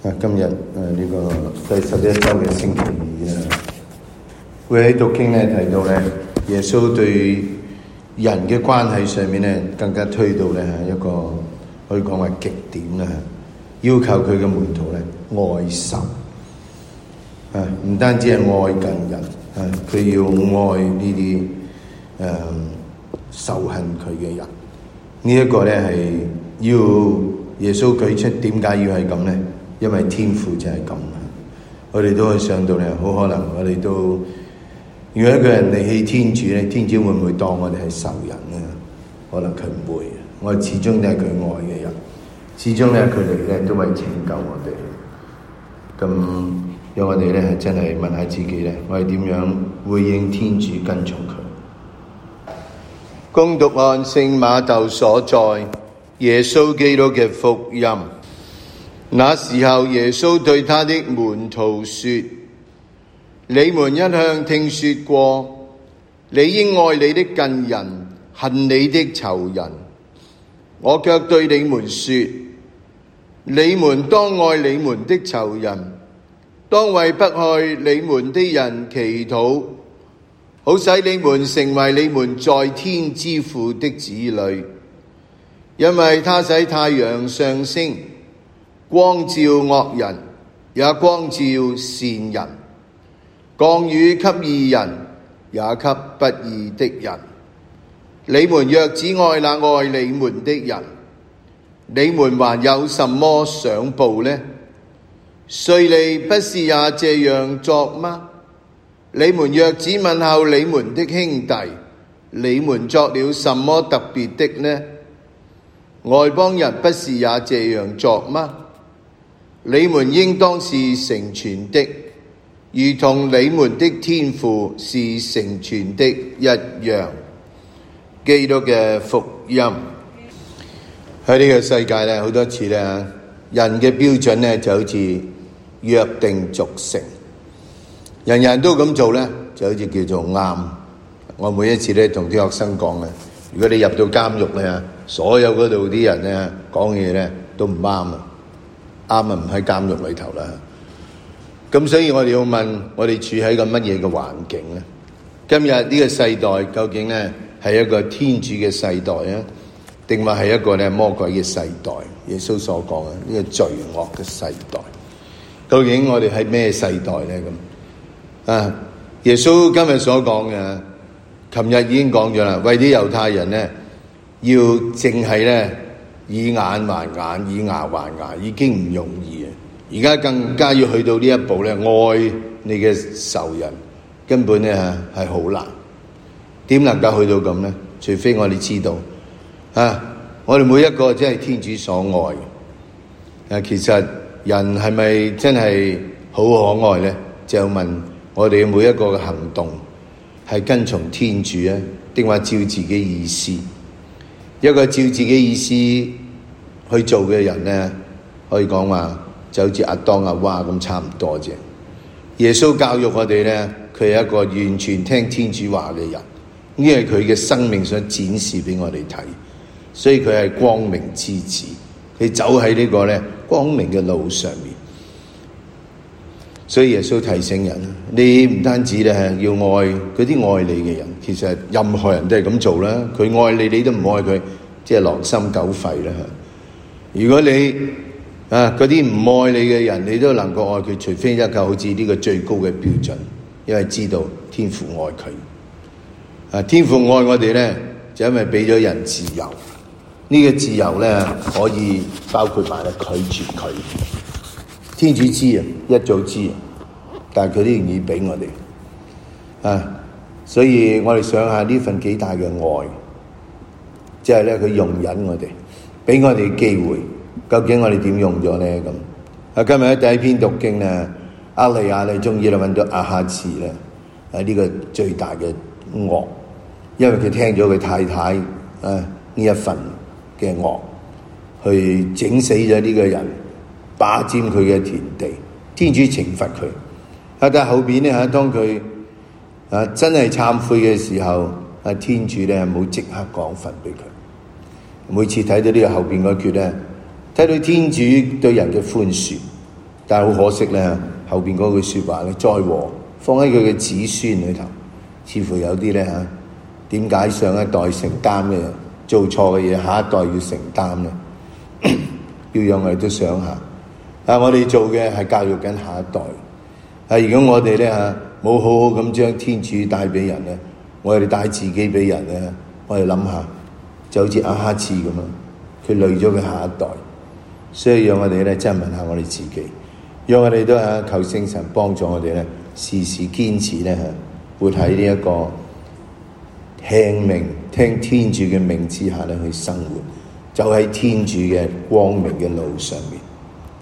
今日呢個第11週嘅星期二啦，會喺讀經咧提到咧，耶穌對人嘅關係上面咧，更加推到咧一個可以講係極點啦，要求佢嘅門徒咧愛仇，唔單止係愛近人，佢要愛呢啲仇恨佢嘅人。呢一個咧係要耶穌舉出點解要係咁咧？因為天父就係咁，我哋都可以想到咧，好可能我哋都，如果一個人離棄天主咧，天主會唔會當我哋係仇人咧？可能佢唔會，我哋始終都係佢愛嘅人，始終咧佢哋咧都係拯救我哋。咁讓我哋咧係真係問下自己咧，我哋點樣回應天主跟從佢？恭讀按聖瑪竇所載耶穌基督嘅福音。那時候耶穌對他的門徒說：你們一向聽說過，你應愛你的近人，恨你的仇人。我卻對你們說，你們當愛你們的仇人，當為迫害你們的人祈禱，好使你們成為你們在天之父的子女。因為他使太陽上升，光照惡人，也光照善人；降雨給義人，也給不義的人。你們若只愛那愛你們的人，你們還有什麼賞報呢？稅吏不是也這樣作嗎？你們若只問候你們的兄弟，你們作了什麼特別的呢？外邦人不是也這樣作嗎？你們應當是成全的，如同你們的天父是成全的一樣。基督嘅福音。喺呢個世界咧，好多次咧，人嘅標準咧就好似約定俗成，人人都咁做咧，就好似叫做啱。我每一次咧同啲學生講嘅，如果你入到監獄咧，所有嗰度啲人咧講嘢咧都唔啱啊！啱啊，唔喺監獄裏頭啦。咁所以我哋要問，我哋處喺個乜嘢嘅環境咧？今日呢個世代究竟咧係一個天主嘅世代啊，定話係一個咧魔鬼嘅世代？耶穌所講嘅呢個罪惡嘅世代，究竟我哋係咩世代咧？咁耶穌今日所講嘅，琴日已經講咗啦，為啲猶太人咧，要淨係咧以眼還眼，以牙還牙，已經唔容易啊！而家更加要去到呢一步咧，愛你嘅仇人，根本咧係好難。點能夠去到咁咧？除非我哋知道我哋每一個真係天主所愛。其實人係咪真係好可愛咧？就問我哋每一個嘅行動係跟從天主啊，定話照自己意思？一個照自己意思去做嘅人咧，可以講話就好似亞當亞娃咁差唔多啫。耶穌教育我哋咧，佢係一個完全聽天主話嘅人，呢係佢嘅生命想展示俾我哋睇，所以佢係光明之子，佢走喺呢個咧光明嘅路上面。所以耶穌提醒人，你唔單止咧要愛嗰啲愛你嘅人，其實任何人都係咁做啦。佢愛你，你都唔愛佢，即係狼心狗肺啦。如果你嗰啲唔愛你嘅人，你都能夠愛佢，除非一個好似呢個最高嘅標準，因為知道天父愛佢。天父愛我哋咧，就因為俾咗人自由。呢個自由咧可以包括埋咧拒絕佢。天主知啊，一早知啊，但係佢都願意俾我哋所以我哋想下呢份幾大嘅愛，即係咧佢容忍我哋，俾我哋機會。究竟我哋點用咗咧？咁今日喺第一篇讀經咧，厄利亞你終於揾到亞哈次咧呢個最大嘅惡，因為佢聽咗佢太太呢一份嘅惡，去整死咗呢個人，霸佔佢嘅田地，天主懲罰佢。但係後邊咧當佢真係懺悔嘅時候，天主咧冇即刻降罰俾佢。每次睇到呢個後邊嗰橛咧，睇到天主對人嘅寬恕， 但係好可惜咧，後邊嗰句説話咧，災禍放喺佢嘅子孫裏頭，似乎有啲咧嚇，點解上一代承擔嘅做錯嘅嘢，下一代要承擔咧？要讓我哋都想下，我哋做嘅係教育緊下一代。如果我哋咧冇好好咁將天主帶俾人咧，我哋帶自己俾人咧，我哋諗下，就好似亞哈次咁樣，佢累咗佢下一代。所以讓我哋咧真係問下我哋自己，讓我哋都求聖神幫助我哋咧，時時堅持咧活喺呢一個聽天主嘅命之下咧去生活，就喺天主嘅光明嘅路上面。